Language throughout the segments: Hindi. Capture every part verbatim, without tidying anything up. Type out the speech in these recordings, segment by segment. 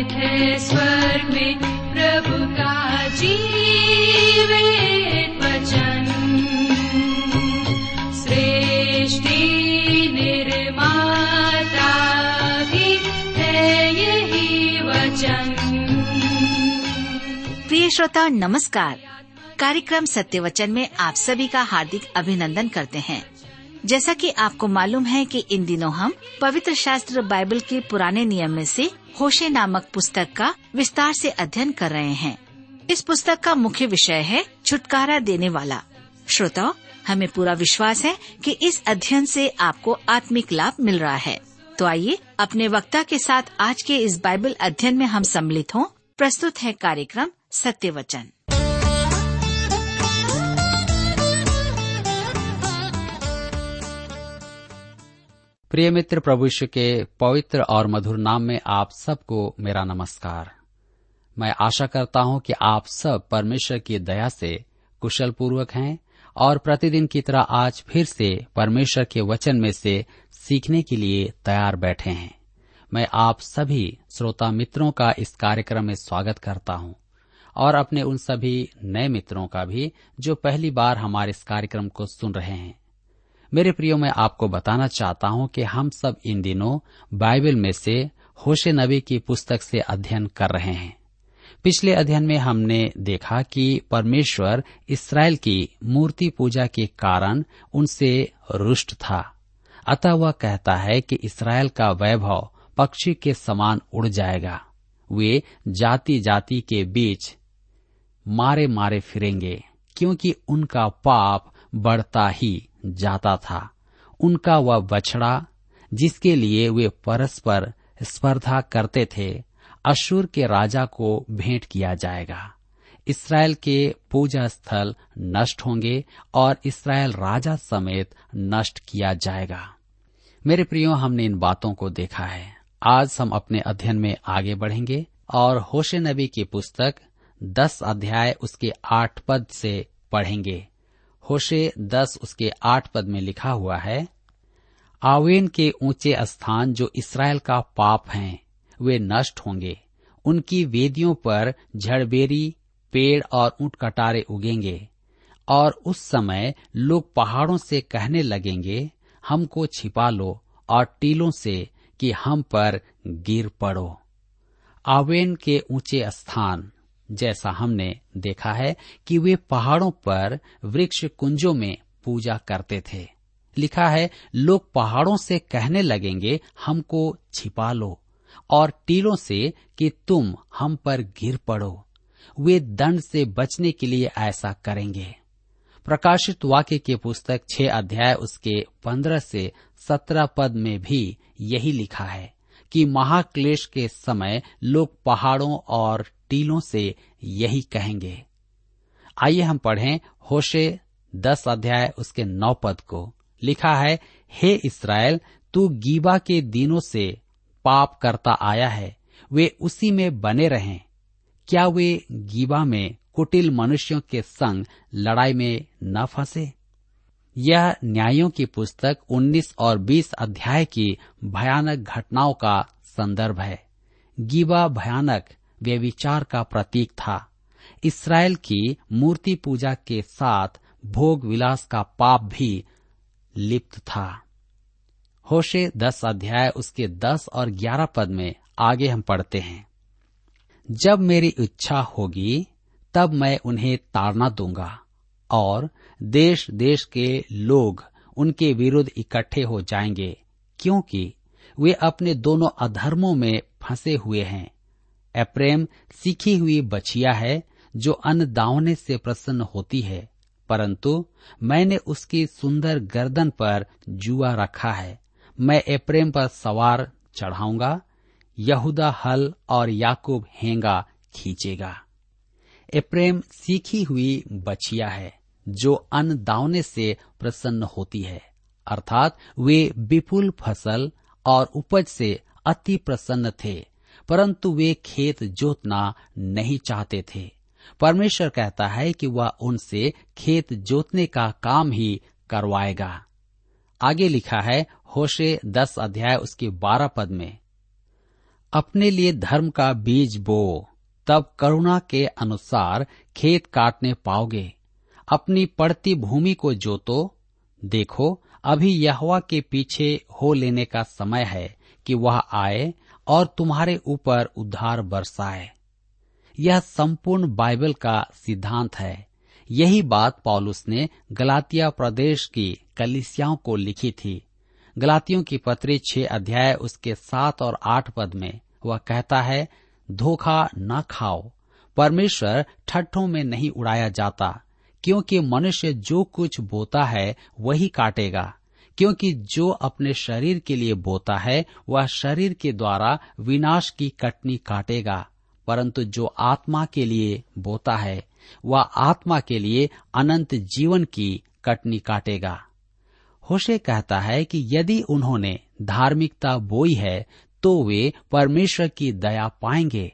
है स्वर्ग में प्रभु का जीवित वचन। सृष्टि निर्माता भी है यही वचन। प्रिय श्रोता नमस्कार। कार्यक्रम सत्य वचन में आप सभी का हार्दिक अभिनंदन करते हैं। जैसा कि आपको मालूम है कि इन दिनों हम पवित्र शास्त्र बाइबल के पुराने नियम में से होशे नामक पुस्तक का विस्तार से अध्ययन कर रहे हैं। इस पुस्तक का मुख्य विषय है छुटकारा देने वाला। श्रोताओ, हमें पूरा विश्वास है कि इस अध्ययन से आपको आत्मिक लाभ मिल रहा है। तो आइए अपने वक्ता के साथ आज के इस बाइबल अध्ययन में हम सम्मिलित हों। प्रस्तुत है कार्यक्रम सत्य वचन। प्रिय मित्र, प्रभु यीशु के पवित्र और मधुर नाम में आप सबको मेरा नमस्कार। मैं आशा करता हूं कि आप सब परमेश्वर की दया से कुशल पूर्वक हैं और प्रतिदिन की तरह आज फिर से परमेश्वर के वचन में से सीखने के लिए तैयार बैठे हैं। मैं आप सभी श्रोता मित्रों का इस कार्यक्रम में स्वागत करता हूं और अपने उन सभी नए मित्रों का भी जो पहली बार हमारे इस कार्यक्रम को सुन रहे हैं। मेरे प्रियो, मैं आपको बताना चाहता हूं कि हम सब इन दिनों बाइबल में से होशे नबी की पुस्तक से अध्ययन कर रहे हैं। पिछले अध्ययन में हमने देखा कि परमेश्वर इस्राएल की मूर्ति पूजा के कारण उनसे रुष्ट था। अतः वह कहता है कि इस्राएल का वैभव पक्षी के समान उड़ जाएगा। वे जाति जाति के बीच मारे मारे फिरेंगे, क्योंकि उनका पाप बढ़ता ही जाता था। उनका वह बछड़ा जिसके लिए वे परस्पर स्पर्धा करते थे, अश्शूर के राजा को भेंट किया जाएगा। इस्राएल के पूजा स्थल नष्ट होंगे और इस्राएल राजा समेत नष्ट किया जाएगा। मेरे प्रियो, हमने इन बातों को देखा है। आज हम अपने अध्ययन में आगे बढ़ेंगे और होशे नबी की पुस्तक दस अध्याय उसके आठ पद से पढ़ेंगे। होशे दस उसके आठ पद में लिखा हुआ है, आवेन के ऊंचे स्थान जो इस्राएल का पाप हैं, वे नष्ट होंगे। उनकी वेदियों पर झड़बेरी पेड़ और ऊंट कटारे उगेंगे और उस समय लोग पहाड़ों से कहने लगेंगे, हमको छिपा लो, और टीलों से कि हम पर गिर पड़ो। आवेन के ऊंचे स्थान, जैसा हमने देखा है कि वे पहाड़ों पर वृक्ष कुंजों में पूजा करते थे। लिखा है, लोग पहाड़ों से कहने लगेंगे, हमको छिपा लो, और टीलों से कि तुम हम पर गिर पड़ो। वे दंड से बचने के लिए ऐसा करेंगे। प्रकाशित वाक्य की पुस्तक छह अध्याय उसके पंद्रह से सत्रह पद में भी यही लिखा है कि महाक्लेश के समय लोग पहाड़ों और टीलों से यही कहेंगे। आइए हम पढ़ें होशे दस अध्याय उसके नौ पद को। लिखा है, हे इस्राएल, तू गीबा के दिनों से पाप करता आया है, वे उसी में बने रहें। क्या वे गीबा में कुटिल मनुष्यों के संग लड़ाई में न फंसे? यह न्यायों की पुस्तक उन्नीस और बीस अध्याय की भयानक घटनाओं का संदर्भ है। गीबा भयानक व्यभिचार का प्रतीक था। इस्राएल की मूर्ति पूजा के साथ भोग विलास का पाप भी लिप्त था। होशे दस अध्याय उसके दस और ग्यारह पद में आगे हम पढ़ते हैं, जब मेरी इच्छा होगी तब मैं उन्हें ताड़ना दूंगा और देश देश के लोग उनके विरुद्ध इकट्ठे हो जाएंगे, क्योंकि वे अपने दोनों अधर्मों में फंसे हुए हैं। एप्रैम सीखी हुई बछिया है जो अन्न दावने से प्रसन्न होती है, परंतु मैंने उसकी सुंदर गर्दन पर जुआ रखा है। मैं एप्रैम पर सवार चढ़ाऊंगा, यहूदा हल और याकूब हेंगा खींचेगा। एप्रैम सीखी हुई बछिया है जो अन्न दावने से प्रसन्न होती है, अर्थात वे विपुल फसल और उपज से अति प्रसन्न थे, परंतु वे खेत जोतना नहीं चाहते थे। परमेश्वर कहता है कि वह उनसे खेत जोतने का काम ही करवाएगा। आगे लिखा है होशे दस अध्याय उसके बारह पद में, अपने लिए धर्म का बीज बो, तब करुणा के अनुसार खेत काटने पाओगे। अपनी पड़ती भूमि को जोतो। देखो, अभी यहोवा के पीछे हो लेने का समय है कि वह आए और तुम्हारे ऊपर उद्धार बरसाए। यह संपूर्ण बाइबल का सिद्धांत है। यही बात पौलुस ने गलातिया प्रदेश की कलीसियाओं को लिखी थी। गलातियों की पत्री छह अध्याय उसके सात और आठ पद में वह कहता है, धोखा न खाओ, परमेश्वर ठट्ठों में नहीं उड़ाया जाता, क्योंकि मनुष्य जो कुछ बोता है वही काटेगा। क्योंकि जो अपने शरीर के लिए बोता है वह शरीर के द्वारा विनाश की कटनी काटेगा, परंतु जो आत्मा के लिए बोता है वह आत्मा के लिए अनंत जीवन की कटनी काटेगा। होशे कहता है कि यदि उन्होंने धार्मिकता बोई है तो वे परमेश्वर की दया पाएंगे।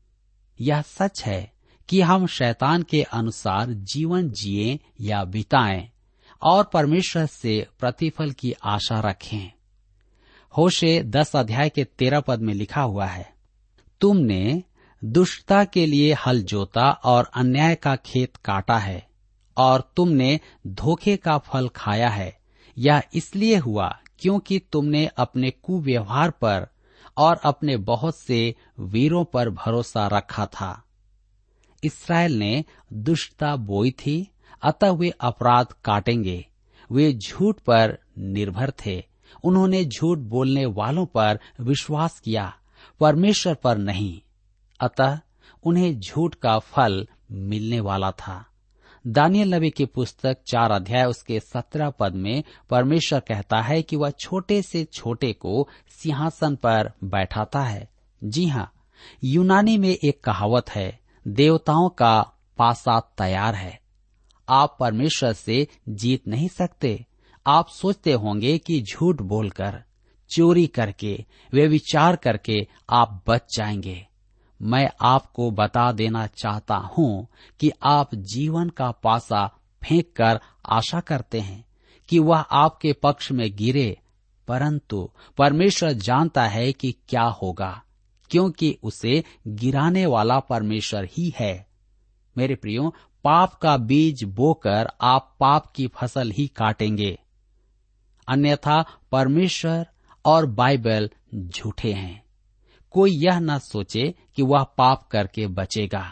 यह सच है कि हम शैतान के अनुसार जीवन जिए या बिताएं और परमेश्वर से प्रतिफल की आशा रखें। होशे दस अध्याय के तेरह पद में लिखा हुआ है, तुमने दुष्टता के लिए हल जोता और अन्याय का खेत काटा है, और तुमने धोखे का फल खाया है। यह इसलिए हुआ क्योंकि तुमने अपने कुव्यवहार पर और अपने बहुत से वीरों पर भरोसा रखा था। इस्राएल ने दुष्टता बोई थी, अतः वे अपराध काटेंगे। वे झूठ पर निर्भर थे। उन्होंने झूठ बोलने वालों पर विश्वास किया, परमेश्वर पर नहीं। अतः उन्हें झूठ का फल मिलने वाला था। दानियल नबी की पुस्तक चार अध्याय उसके सत्रह पद में परमेश्वर कहता है कि वह छोटे से छोटे को सिंहासन पर बैठाता है। जी हाँ, यूनानी में एक कहावत है, देवताओं का पासा तैयार है। आप परमेश्वर से जीत नहीं सकते। आप सोचते होंगे कि झूठ बोलकर, चोरी करके, व्यभिचार करके आप बच जाएंगे। मैं आपको बता देना चाहता हूँ कि आप जीवन का पासा फेंक कर आशा करते हैं कि वह आपके पक्ष में गिरे, परंतु परमेश्वर जानता है कि क्या होगा, क्योंकि उसे गिराने वाला परमेश्वर ही है। मेरे प्रियो, पाप का बीज बोकर आप पाप की फसल ही काटेंगे, अन्यथा परमेश्वर और बाइबल झूठे हैं। कोई यह न सोचे कि वह पाप करके बचेगा।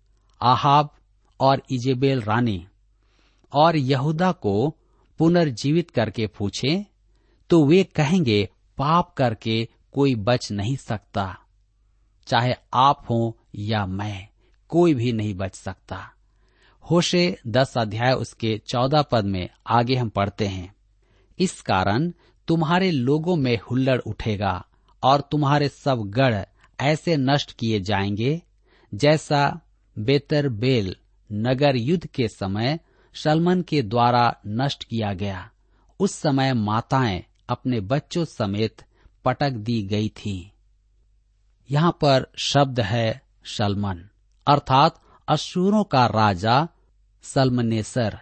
आहाब और इजेबेल रानी और यहूदा को पुनर्जीवित करके पूछे तो वे कहेंगे, पाप करके कोई बच नहीं सकता। चाहे आप हो या मैं, कोई भी नहीं बच सकता। होशे दस अध्याय उसके चौदह पद में आगे हम पढ़ते हैं, इस कारण तुम्हारे लोगों में हुल्लड़ उठेगा और तुम्हारे सब गढ़ ऐसे नष्ट किए जाएंगे जैसा बेतरबेल नगर युद्ध के समय सलमन के द्वारा नष्ट किया गया। उस समय माताएं अपने बच्चों समेत पटक दी गई थी। यहाँ पर शब्द है सलमन, अर्थात अश्शूरों का राजा सल्मनेसर।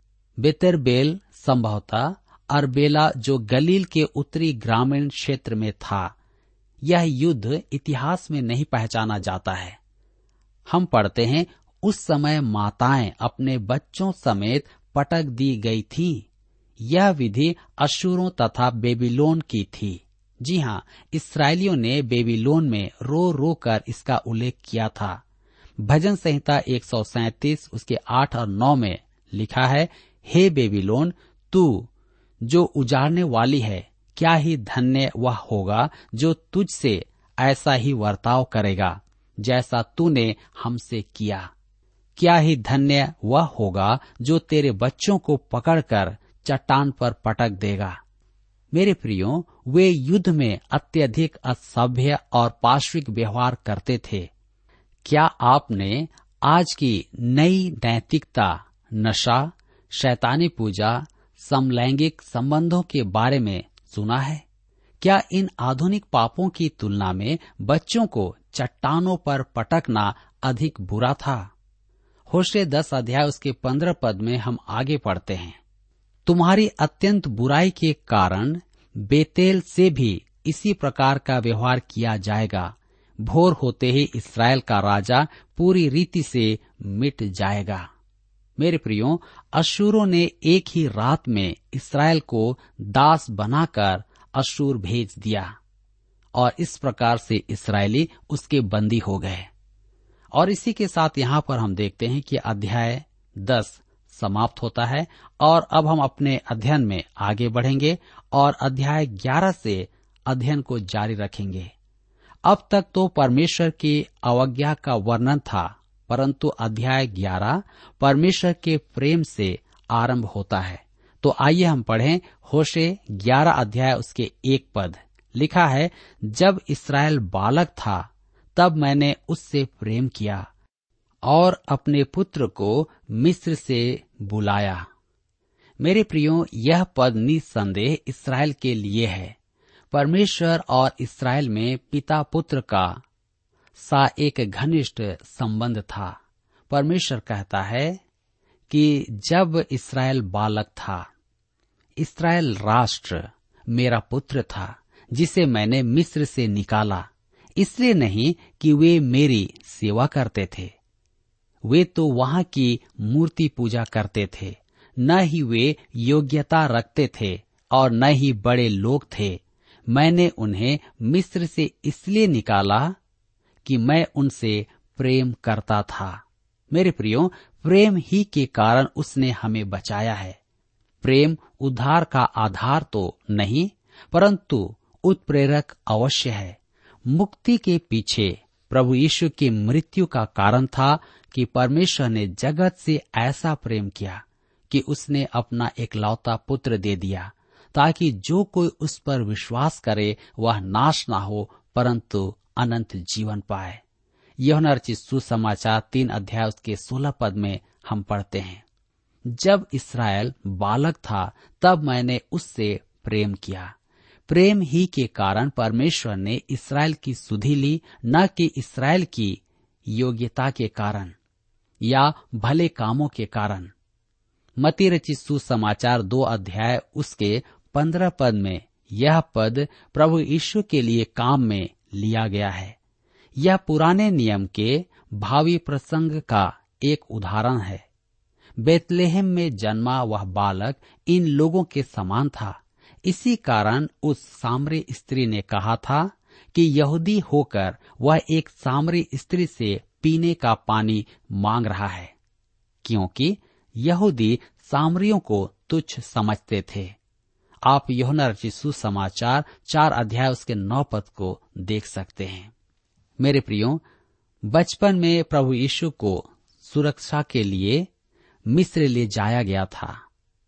बेतरबेल संभवतः अरबेला जो गलील के उत्तरी ग्रामीण क्षेत्र में था। यह युद्ध इतिहास में नहीं पहचाना जाता है। हम पढ़ते हैं, उस समय माताएं अपने बच्चों समेत पटक दी गई थी। यह विधि अश्शूरों तथा बेबीलोन की थी। जी हाँ, इस्राएलियों ने बेबीलोन में रो रो कर इसका उल्लेख किया था। भजन संहिता एक सौ सैंतीस उसके आठ और नौ में लिखा है, हे बेबीलोन, तू जो उजाड़ने वाली है, क्या ही धन्य वह होगा जो तुझसे ऐसा ही वर्ताव करेगा जैसा तूने हमसे किया। क्या ही धन्य वह होगा जो तेरे बच्चों को पकड़कर चट्टान पर पटक देगा। मेरे प्रियो, वे युद्ध में अत्यधिक असभ्य और पाश्विक व्यवहार करते थे। क्या आपने आज की नई नैतिकता, नशा, शैतानी पूजा, समलैंगिक संबंधों के बारे में सुना है? क्या इन आधुनिक पापों की तुलना में बच्चों को चट्टानों पर पटकना अधिक बुरा था? होशे दस अध्याय उसके पंद्रह पद में हम आगे पढ़ते हैं, तुम्हारी अत्यंत बुराई के कारण बेतेल से भी इसी प्रकार का व्यवहार किया जाएगा, भोर होते ही इस्राएल का राजा पूरी रीति से मिट जाएगा। मेरे प्रियो, अश्शूरों ने एक ही रात में इस्राएल को दास बनाकर अश्शूर भेज दिया और इस प्रकार से इस्राएली उसके बंदी हो गए। और इसी के साथ यहाँ पर हम देखते हैं कि अध्याय दस समाप्त होता है और अब हम अपने अध्ययन में आगे बढ़ेंगे और अध्याय ग्यारह से अध्ययन को जारी रखेंगे। अब तक तो परमेश्वर की अवज्ञा का वर्णन था, परंतु अध्याय ग्यारह परमेश्वर के प्रेम से आरंभ होता है। तो आइए हम पढ़ें होशे ग्यारह अध्याय उसके एक पद। लिखा है, जब इस्राएल बालक था तब मैंने उससे प्रेम किया और अपने पुत्र को मिस्र से बुलाया। मेरे प्रियो, यह पद निसंदेह इस्राएल के लिए है। परमेश्वर और इस्राएल में पिता पुत्र का सा एक घनिष्ठ संबंध था। परमेश्वर कहता है कि जब इस्राएल बालक था, इस्राएल राष्ट्र मेरा पुत्र था जिसे मैंने मिस्र से निकाला। इसलिए नहीं कि वे मेरी सेवा करते थे, वे तो वहां की मूर्ति पूजा करते थे, न ही वे योग्यता रखते थे और न ही बड़े लोग थे। मैंने उन्हें मिस्र से इसलिए निकाला कि मैं उनसे प्रेम करता था। मेरे प्रियो, प्रेम ही के कारण उसने हमें बचाया है। प्रेम उद्धार का आधार तो नहीं, परंतु उत्प्रेरक अवश्य है। मुक्ति के पीछे प्रभु यीशु की मृत्यु का कारण था कि परमेश्वर ने जगत से ऐसा प्रेम किया कि उसने अपना एकलौता पुत्र दे दिया, ताकि जो कोई उस पर विश्वास करे वह नाश ना हो परंतु अनंत जीवन पाए। यूहन्ना रचित सुसमाचार तीन अध्याय उसके सोलह पद में हम पढ़ते हैं, जब इस्राएल बालक था तब मैंने उससे प्रेम किया। प्रेम ही के कारण परमेश्वर ने इस्राएल की सुधि ली, न कि इस्राएल की योग्यता के कारण या भले कामों के कारण। मत्ती रचित सुसमाचार दो अध्याय उसके पंद्रह पद में यह पद प्रभु यीशु के लिए काम में लिया गया है। यह पुराने नियम के भावी प्रसंग का एक उदाहरण है। बेतलेहम में जन्मा वह बालक इन लोगों के समान था। इसी कारण उस सामरी स्त्री ने कहा था कि यहूदी होकर वह एक सामरी स्त्री से पीने का पानी मांग रहा है, क्योंकि यहूदी सामरियों को तुच्छ समझते थे। आप यूहन्ना रचित सुसमाचार चार अध्याय उसके नौ पद को देख सकते हैं। मेरे प्रियो, बचपन में प्रभु यीशु को सुरक्षा के लिए मिस्र ले जाया गया था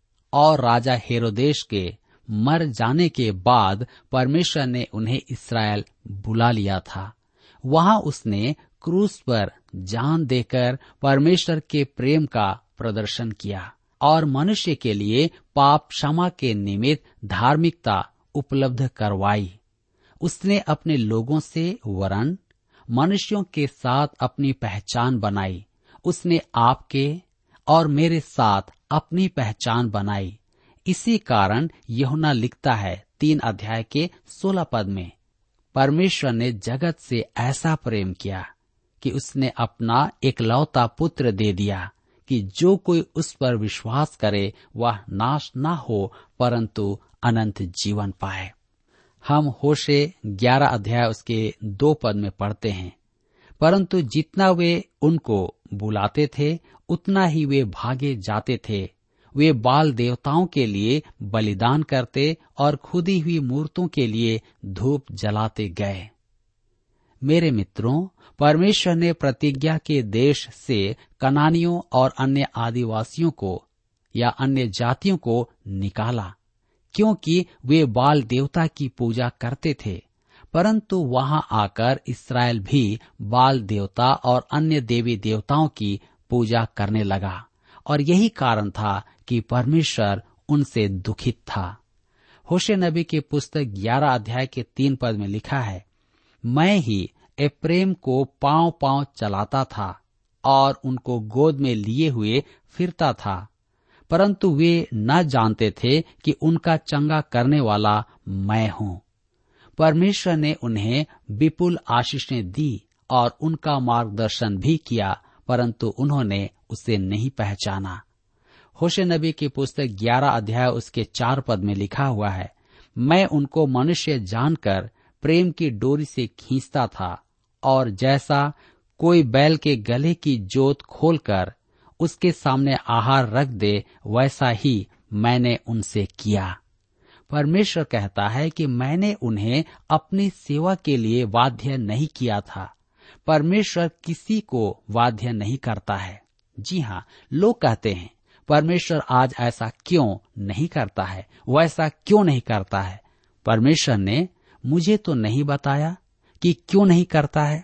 और राजा हेरोदेश के मर जाने के बाद परमेश्वर ने उन्हें इस्राएल बुला लिया था। वहां उसने क्रूस पर जान देकर परमेश्वर के प्रेम का प्रदर्शन किया और मनुष्य के लिए पाप क्षमा के निमित्त धार्मिकता उपलब्ध करवाई। उसने अपने लोगों से वरन मनुष्यों के साथ अपनी पहचान बनाई। उसने आपके और मेरे साथ अपनी पहचान बनाई। इसी कारण यूहन्ना लिखता है तीन अध्याय के सोलह पद में, परमेश्वर ने जगत से ऐसा प्रेम किया कि उसने अपना एकलौता पुत्र दे दिया कि जो कोई उस पर विश्वास करे वह नाश न हो परंतु अनंत जीवन पाए। हम होशे ग्यारह अध्याय उसके दो पद में पढ़ते हैं, परंतु जितना वे उनको बुलाते थे उतना ही वे भागे जाते थे। वे बाल देवताओं के लिए बलिदान करते और खुदी हुई मूर्तों के लिए धूप जलाते गए। मेरे मित्रों, परमेश्वर ने प्रतिज्ञा के देश से कनानियों और अन्य आदिवासियों को या अन्य जातियों को निकाला, क्योंकि वे बाल देवता की पूजा करते थे। परंतु वहां आकर इस्राएल भी बाल देवता और अन्य देवी देवताओं की पूजा करने लगा और यही कारण था कि परमेश्वर उनसे दुखित था। होशे नबी की पुस्तक ग्यारह अध्याय के तीन पद में लिखा है, मैं ही एप्रेम को पांव पांव चलाता था और उनको गोद में लिए हुए फिरता था, परंतु वे न जानते थे कि उनका चंगा करने वाला मैं हूँ। परमेश्वर ने उन्हें विपुल आशीषें दी और उनका मार्गदर्शन भी किया, परंतु उन्होंने उसे नहीं पहचाना। होशे नबी की पुस्तक ग्यारह अध्याय उसके चार पद में लिखा हुआ है, मैं उनको मनुष्य जानकर प्रेम की डोरी से खींचता था, और जैसा कोई बैल के गले की जोत खोलकर उसके सामने आहार रख दे, वैसा ही मैंने उनसे किया। परमेश्वर कहता है कि मैंने उन्हें अपनी सेवा के लिए बाध्य नहीं किया था। परमेश्वर किसी को बाध्य नहीं करता है। जी हाँ, लोग कहते हैं परमेश्वर आज ऐसा क्यों नहीं करता है, वैसा क्यों नहीं करता है। परमेश्वर ने मुझे तो नहीं बताया कि क्यों नहीं करता है।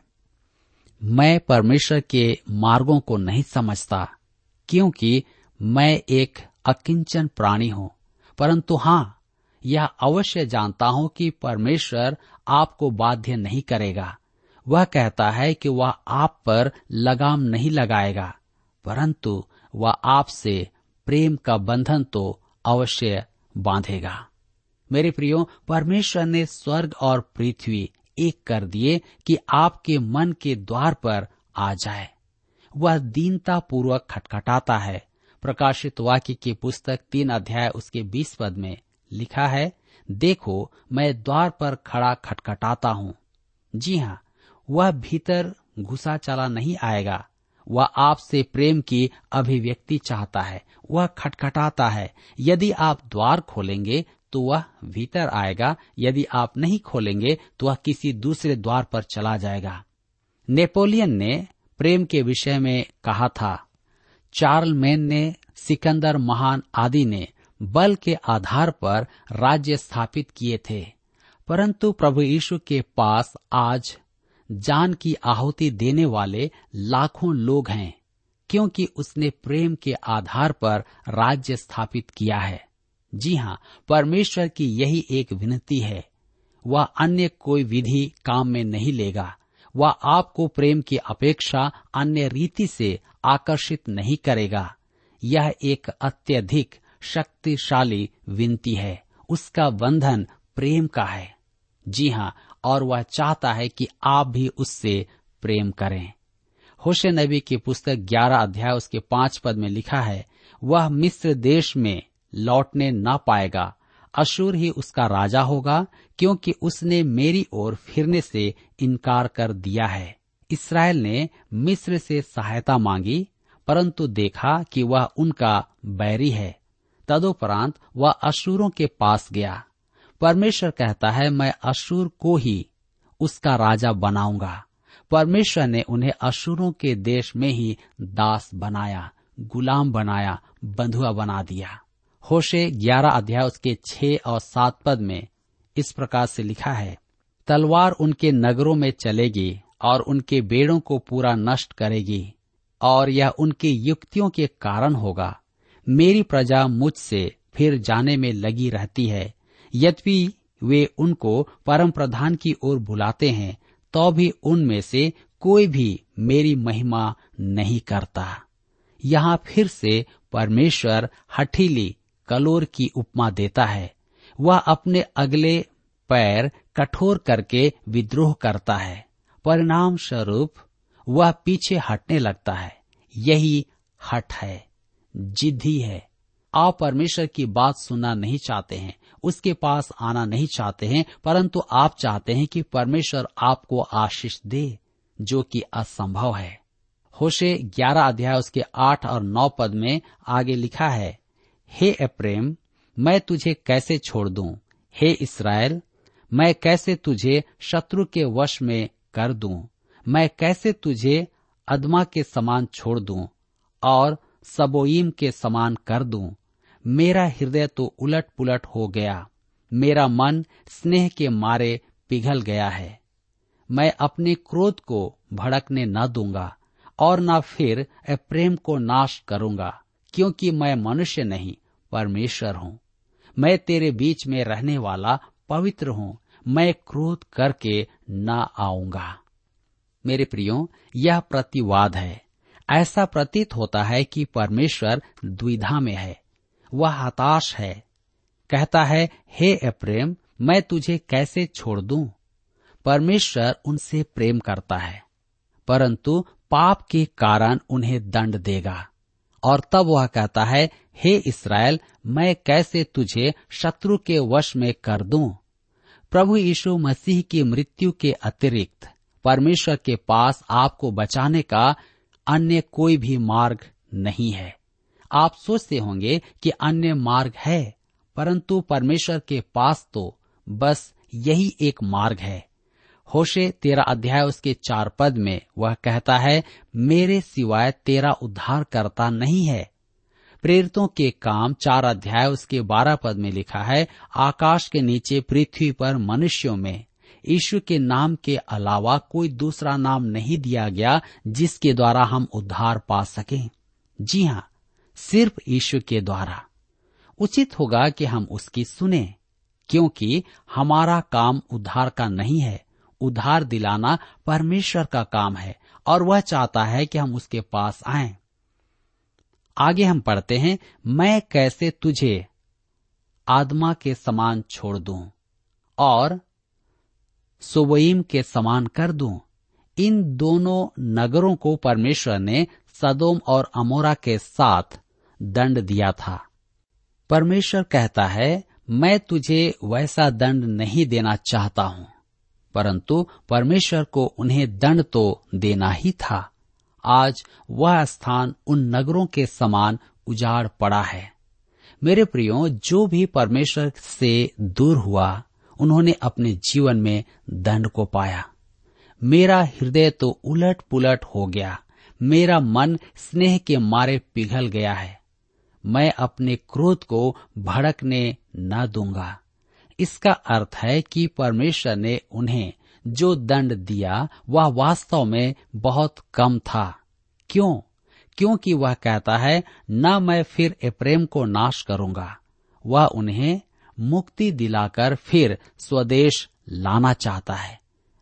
मैं परमेश्वर के मार्गों को नहीं समझता, क्योंकि मैं एक अकिंचन प्राणी हूँ। परंतु हाँ, यह अवश्य जानता हूँ कि परमेश्वर आपको बाध्य नहीं करेगा। वह कहता है कि वह आप पर लगाम नहीं लगाएगा, परंतु वह आपसे प्रेम का बंधन तो अवश्य बांधेगा। मेरे प्रियो, परमेश्वर ने स्वर्ग और पृथ्वी एक कर दिए कि आपके मन के द्वार पर आ जाए। वह दीनता पूर्वक खटखटाता है। प्रकाशित वाक्य की पुस्तक तीन अध्याय उसके बीस पद में लिखा है, देखो मैं द्वार पर खड़ा खटखटाता हूँ। जी हाँ, वह भीतर घुसा चला नहीं आएगा। वह आपसे प्रेम की अभिव्यक्ति चाहता है। वह खटखटाता है। यदि आप द्वार खोलेंगे तो वह भीतर आएगा, यदि आप नहीं खोलेंगे तो वह किसी दूसरे द्वार पर चला जाएगा। नेपोलियन ने प्रेम के विषय में कहा था, चार्लमेन ने, सिकंदर महान आदि ने बल के आधार पर राज्य स्थापित किए थे, परंतु प्रभु यीशु के पास आज जान की आहुति देने वाले लाखों लोग हैं, क्योंकि उसने प्रेम के आधार पर राज्य स्थापित किया है। जी हाँ, परमेश्वर की यही एक विनती है। वह अन्य कोई विधि काम में नहीं लेगा। वह आपको प्रेम की अपेक्षा अन्य रीति से आकर्षित नहीं करेगा। यह एक अत्यधिक शक्तिशाली विनती है। उसका बंधन प्रेम का है। जी हाँ, और वह चाहता है कि आप भी उससे प्रेम करें। होशे नबी की पुस्तक ग्यारह अध्याय उसके पांच पद में लिखा है, वह मिस्र देश में लौटने न पाएगा, अशूर ही उसका राजा होगा, क्योंकि उसने मेरी ओर फिरने से इनकार कर दिया है। इस्राएल ने मिस्र से सहायता मांगी, परंतु देखा कि वह उनका बैरी है। तदुपरांत वह अशूरों के पास गया। परमेश्वर कहता है, मैं अशूर को ही उसका राजा बनाऊंगा। परमेश्वर ने उन्हें अशूरों के देश में ही दास बनाया, गुलाम बनाया, बंधुआ बना दिया। होशे ग्यारह अध्याय उसके छह और सात पद में इस प्रकार से लिखा है, तलवार उनके नगरों में चलेगी और उनके बेड़ों को पूरा नष्ट करेगी, और यह उनकी युक्तियों के कारण होगा। मेरी प्रजा मुझसे फिर जाने में लगी रहती है, यद्यपि वे उनको परम प्रधान की ओर बुलाते हैं, तो भी उनमें से कोई भी मेरी महिमा नहीं करता। यहाँ फिर से परमेश्वर हठीली कलोर की उपमा देता है। वह अपने अगले पैर कठोर करके विद्रोह करता है, परिणाम स्वरूप वह पीछे हटने लगता है। यही हठ है, जिद्दी है। आप परमेश्वर की बात सुनना नहीं चाहते हैं, उसके पास आना नहीं चाहते हैं, परंतु आप चाहते हैं कि परमेश्वर आपको आशीष दे, जो कि असंभव है। होशे ग्यारह अध्याय उसके आठ और नौ पद में आगे लिखा है, हे एप्रेम, मैं तुझे कैसे छोड़ दूं? हे इस्राएल, मैं कैसे तुझे शत्रु के वश में कर दूं? मैं कैसे तुझे अदमा के समान छोड़ दूं और सबोईम के समान कर दूं? मेरा हृदय तो उलट पुलट हो गया, मेरा मन स्नेह के मारे पिघल गया है। मैं अपने क्रोध को भड़कने न दूंगा और न फिर प्रेम को नाश करूंगा, क्योंकि मैं मनुष्य नहीं परमेश्वर हूँ। मैं तेरे बीच में रहने वाला पवित्र हूँ, मैं क्रोध करके न आऊंगा। मेरे प्रियो, यह प्रतिवाद है। ऐसा प्रतीत होता है कि परमेश्वर द्विधा में है, वह हताश है। कहता है, हे एप्रेम, मैं तुझे कैसे छोड़ दूं? परमेश्वर उनसे प्रेम करता है, परंतु पाप के कारण उन्हें दंड देगा। और तब वह कहता है, हे इस्राएल, मैं कैसे तुझे शत्रु के वश में कर दूं? प्रभु यीशु मसीह की मृत्यु के अतिरिक्त परमेश्वर के पास आपको बचाने का अन्य कोई भी मार्ग नहीं है। आप सोचते होंगे कि अन्य मार्ग है, परंतु परमेश्वर के पास तो बस यही एक मार्ग है। होशे तेरा अध्याय उसके चार पद में वह कहता है, मेरे सिवाय तेरा उद्धार करता नहीं है। प्रेरितों के काम चार अध्याय उसके बारह पद में लिखा है, आकाश के नीचे पृथ्वी पर मनुष्यों में यीशु के नाम के अलावा कोई दूसरा नाम नहीं दिया गया जिसके द्वारा हम उद्धार पा सकें। जी हाँ, सिर्फ यीशु के द्वारा। उचित होगा कि हम उसकी सुने, क्योंकि हमारा काम उद्धार का नहीं है। उद्धार दिलाना परमेश्वर का काम है और वह चाहता है कि हम उसके पास आएं। आगे हम पढ़ते हैं, मैं कैसे तुझे आदमा के समान छोड़ दूं और सोवईम के समान कर दूं। इन दोनों नगरों को परमेश्वर ने सदोम और अमोरा के साथ दंड दिया था। परमेश्वर कहता है, मैं तुझे वैसा दंड नहीं देना चाहता हूं, परंतु परमेश्वर को उन्हें दंड तो देना ही था। आज वह स्थान उन नगरों के समान उजाड़ पड़ा है। मेरे प्रियो, जो भी परमेश्वर से दूर हुआ उन्होंने अपने जीवन में दंड को पाया। मेरा हृदय तो उलट पुलट हो गया, मेरा मन स्नेह के मारे पिघल गया है। मैं अपने क्रोध को भड़कने न दूंगा। इसका अर्थ है कि परमेश्वर ने उन्हें जो दंड दिया वह वास्तव में बहुत कम था। क्यों? क्योंकि वह कहता है, न मैं फिर एप्रेम को नाश करूंगा। वह उन्हें मुक्ति दिलाकर फिर स्वदेश लाना चाहता है।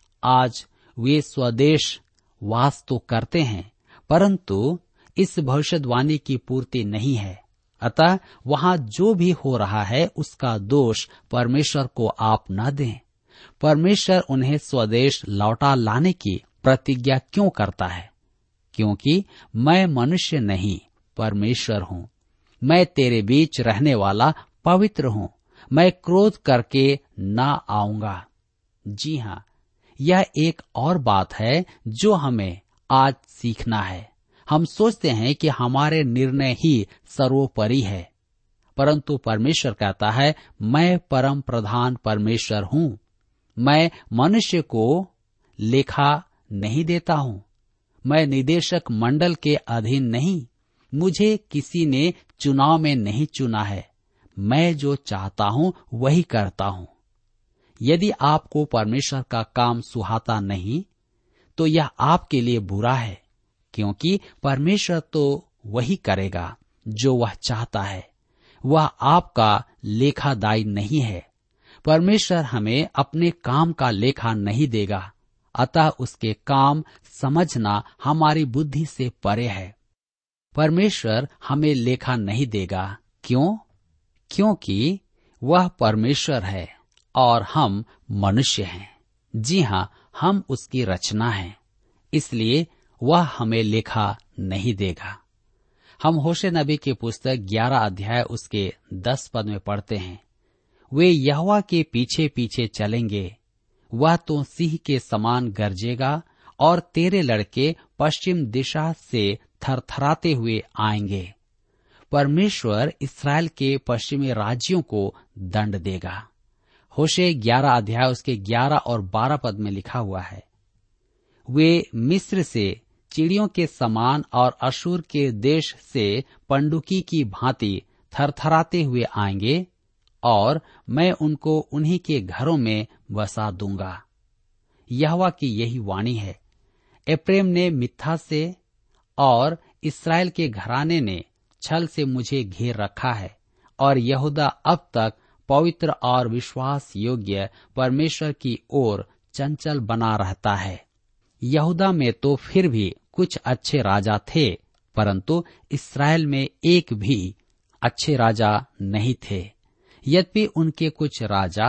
आज वे स्वदेश वास तो करते हैं, परंतु इस भविष्यवाणी की पूर्ति नहीं है। अतः वहां जो भी हो रहा है उसका दोष परमेश्वर को आप न दें। परमेश्वर उन्हें स्वदेश लौटा लाने की प्रतिज्ञा क्यों करता है? क्योंकि मैं मनुष्य नहीं, परमेश्वर हूँ। मैं तेरे बीच रहने वाला पवित्र हूँ। मैं क्रोध करके न आऊंगा। जी हाँ, यह एक और बात है जो हमें आज सीखना है। हम सोचते हैं कि हमारे निर्णय ही सर्वोपरि है, परंतु परमेश्वर कहता है, मैं परम प्रधान परमेश्वर हूँ। मैं मनुष्य को लेखा नहीं देता हूँ। मैं निदेशक मंडल के अधीन नहीं। मुझे किसी ने चुनाव में नहीं चुना है। मैं जो चाहता हूँ वही करता हूँ। यदि आपको परमेश्वर का काम सुहाता नहीं तो यह आपके लिए बुरा है, क्योंकि परमेश्वर तो वही करेगा जो वह चाहता है। वह आपका लेखादायी नहीं है। परमेश्वर हमें अपने काम का लेखा नहीं देगा, अतः उसके काम समझना हमारी बुद्धि से परे है। परमेश्वर हमें लेखा नहीं देगा। क्यों? क्योंकि वह परमेश्वर है और हम मनुष्य हैं। जी हाँ, हम उसकी रचना हैं, इसलिए वह हमें लेखा नहीं देगा। हम होशे नबी की पुस्तक ग्यारह अध्याय उसके दस पद में पढ़ते हैं, वे यहोवा के पीछे पीछे चलेंगे, वह तो सिंह के समान गरजेगा और तेरे लड़के पश्चिम दिशा से थरथराते हुए आएंगे। परमेश्वर इस्राएल के पश्चिमी राज्यों को दंड देगा। होशे ग्यारह अध्याय उसके ग्यारह और बारह पद में लिखा हुआ है, वे मिस्र से चिड़ियों के समान और अशूर के देश से पंडुकी की भांति थरथराते हुए आएंगे और मैं उनको उन्हीं के घरों में बसा दूंगा। यहोवा की यही वाणी है। एप्रेम ने मिथ्या से और इस्राएल के घराने ने छल से मुझे घेर रखा है और यहूदा अब तक पवित्र और विश्वास योग्य परमेश्वर की ओर चंचल बना रहता है। यहूदा में तो फिर भी कुछ अच्छे राजा थे, परंतु इस्राएल में एक भी अच्छे राजा नहीं थे। यद्यपि उनके कुछ राजा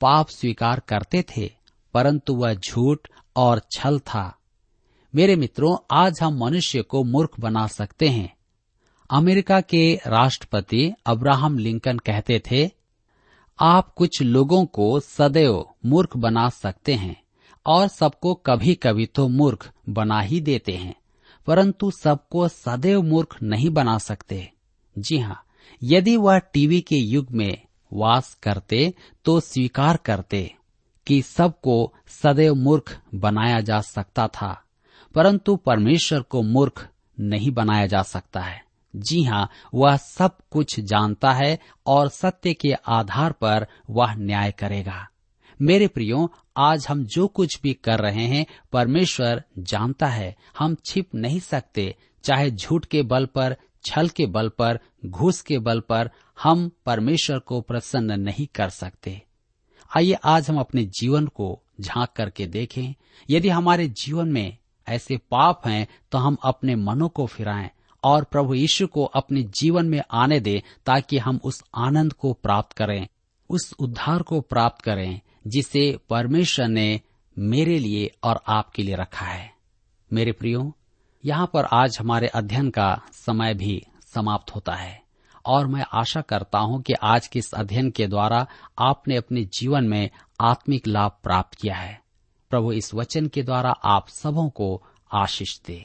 पाप स्वीकार करते थे, परंतु वह झूठ और छल था। मेरे मित्रों, आज हम मनुष्य को मूर्ख बना सकते हैं। अमेरिका के राष्ट्रपति अब्राहम लिंकन कहते थे, आप कुछ लोगों को सदैव मूर्ख बना सकते हैं और सबको कभी कभी तो मूर्ख बना ही देते हैं, परंतु सबको सदैव मूर्ख नहीं बना सकते। जी हाँ, यदि वह टीवी के युग में वास करते तो स्वीकार करते कि सबको सदैव मूर्ख बनाया जा सकता था, परंतु परमेश्वर को मूर्ख नहीं बनाया जा सकता है। जी हाँ, वह सब कुछ जानता है और सत्य के आधार पर वह न्याय करेगा। मेरे प्रियो, आज हम जो कुछ भी कर रहे हैं परमेश्वर जानता है। हम छिप नहीं सकते, चाहे झूठ के बल पर, छल के बल पर, घूस के बल पर हम परमेश्वर को प्रसन्न नहीं कर सकते। आइए आज हम अपने जीवन को झांक करके देखें। यदि हमारे जीवन में ऐसे पाप हैं तो हम अपने मनों को फिराएं और प्रभु यीशु को अपने जीवन में आने दें, ताकि हम उस आनंद को प्राप्त करें, उस उद्धार को प्राप्त करें जिसे परमेश्वर ने मेरे लिए और आपके लिए रखा है। मेरे प्रियो, यहाँ पर आज हमारे अध्ययन का समय भी समाप्त होता है और मैं आशा करता हूँ कि आज के इस अध्ययन के द्वारा आपने अपने जीवन में आत्मिक लाभ प्राप्त किया है। प्रभु इस वचन के द्वारा आप सबों को आशीष दे।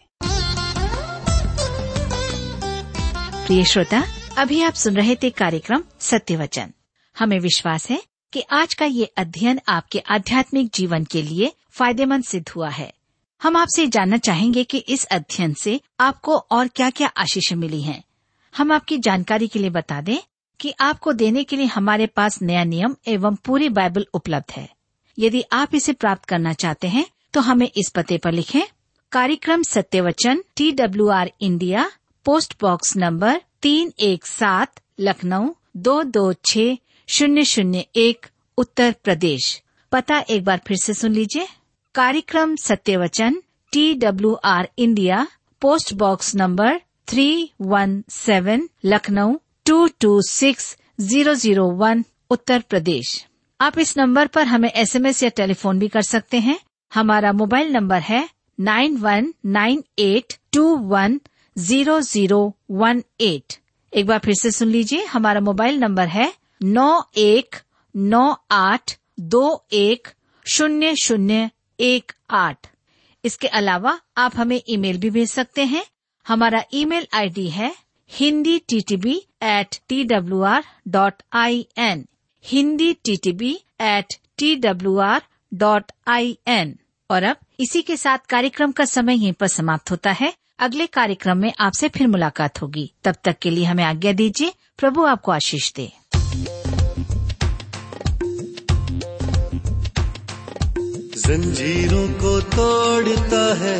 प्रिय श्रोता, अभी आप सुन रहे थे कार्यक्रम सत्य वचन। हमें विश्वास है कि आज का ये अध्ययन आपके आध्यात्मिक जीवन के लिए फायदेमंद सिद्ध हुआ है। हम आपसे जानना चाहेंगे कि इस अध्ययन से आपको और क्या क्या आशीषें मिली हैं। हम आपकी जानकारी के लिए बता दें कि आपको देने के लिए हमारे पास नया नियम एवं पूरी बाइबल उपलब्ध है। यदि आप इसे प्राप्त करना चाहते हैं तो हमें इस पते पर लिखें। कार्यक्रम सत्य वचन, T W R India, post box number तीन एक सात, लखनऊ दो दो छः शून्य शून्य एक, उत्तर प्रदेश। पता एक बार फिर से सुन लीजिए। कार्यक्रम सत्य वचन, T W R India, post box number three one seven, Lucknow two two six zero zero one, Uttar Pradesh. आप इस नंबर पर हमें एसएमएस या टेलीफोन भी कर सकते हैं। हमारा मोबाइल नंबर है nine one nine eight two one zero zero one eight. एक बार फिर से सुन लीजिए। हमारा मोबाइल नंबर है नौ एक नौ आठ दो एक शून्य शून्य एक आठ। इसके अलावा आप हमें ईमेल भी भेज सकते हैं। हमारा ईमेल आईडी है Hindi T T B at T W R dot I N, Hindi T T B at T W R dot I N. और अब इसी के साथ कार्यक्रम का समय यहीं पर समाप्त होता है। अगले कार्यक्रम में आपसे फिर मुलाकात होगी। तब तक के लिए हमें आज्ञा दीजिए। प्रभु आपको आशीष दे। जंजीरों को तोड़ता है,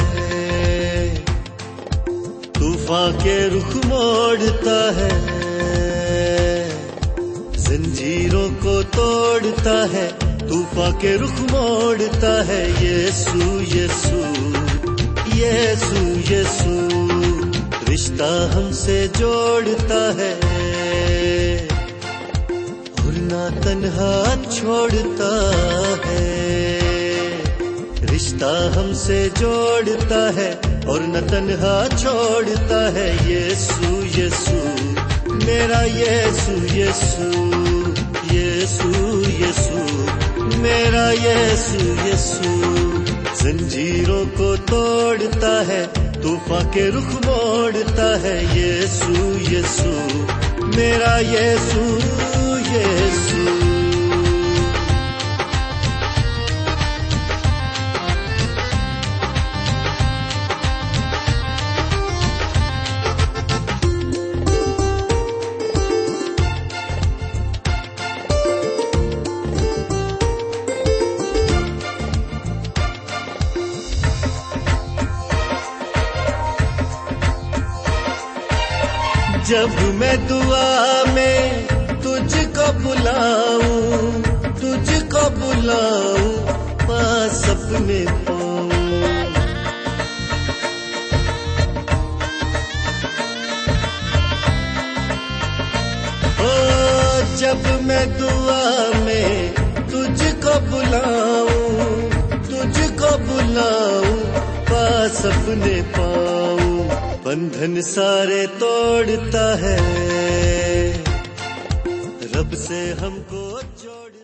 तूफान के रुख मोड़ता है। जंजीरों को तोड़ता है, तूफान के रुख मोड़ता है। यीशु यीशु यीशु यीशु रिश्ता हमसे जोड़ता है और ना तन्हा छोड़ता है। रिश्ता हमसे जोड़ता है और न तन्हा छोड़ता है। यीशु यीशु मेरा यीशु यीशु यीशु यीशु मेरा यीशु यीशु। जंजीरों को तोड़ता है, तूफान के रुख मोड़ता है। यीशु यीशु मेरा यीशु यीशु। जब मैं दुआ में तुझको बुलाऊं, तुझको बुलाऊं, पास अपने पाऊं। ओ जब मैं दुआ में तुझको मनाऊं, पास अपने पाऊं, बंधन सारे तोड़ता है, रब से हमको जोड़